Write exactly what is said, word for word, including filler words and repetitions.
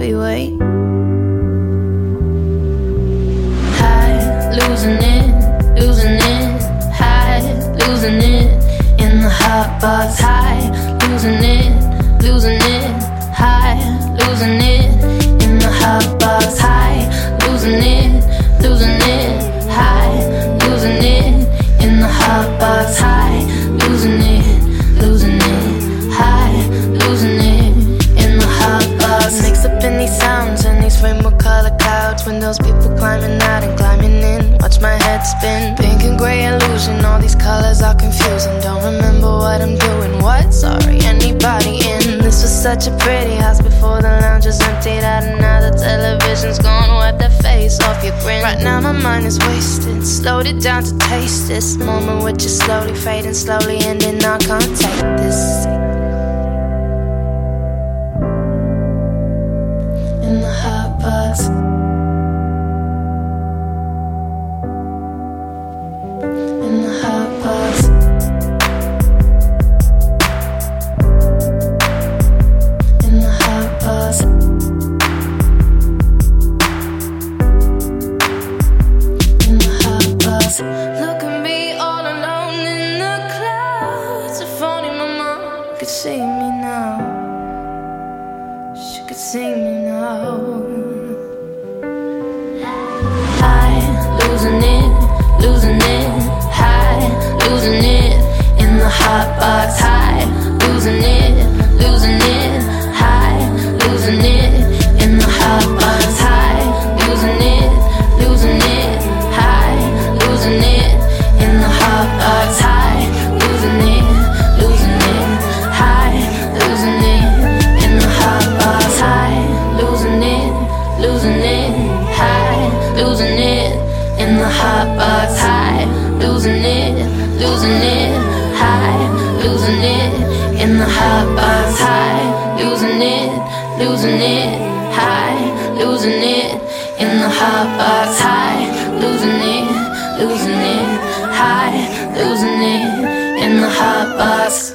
freeway. High, losing it, losing it. High, losing it in the hot box. High, losing it, losing it. High, losing it in the hot box. High, losing it, losing it. High, losing it in the hot box. High, losing it, losing it. High, losing it in the hot box. Mix up in these sounds and these rainbow color clouds. When those people climbing out and climbing in, watch my head spin. Pink and gray illusion, all these colors are confusing. Don't remember what I'm doing. What? Sorry, anybody in? This was such a pretty house before the lounge was emptied out, and now the television's gone. Wipe that face off your grin. Right now my mind is wasted. Slowed it down to taste this moment with you slowly fading, slowly ending. I can't take this. In the hot box. In the hot box. In the hot box. In the hot box. Look at me all alone in the clouds. If only my mom could see me now. She could see me now. High, losing it, losing it. High, losing it in the hot box. High, losing it, losing it. High, losing it in the hot box. High, losing it, losing it. High, losing it in the hot box. High, losing it, losing it. High, losing it in the hot box. High, losing it, losing it. High, losing it in the hot box. High, losing it, losing it. High, losing it in the hot box. High, losing it, losing it. High, losing it in the hot box. High, losing it, losing it. High, losing it in the hot box.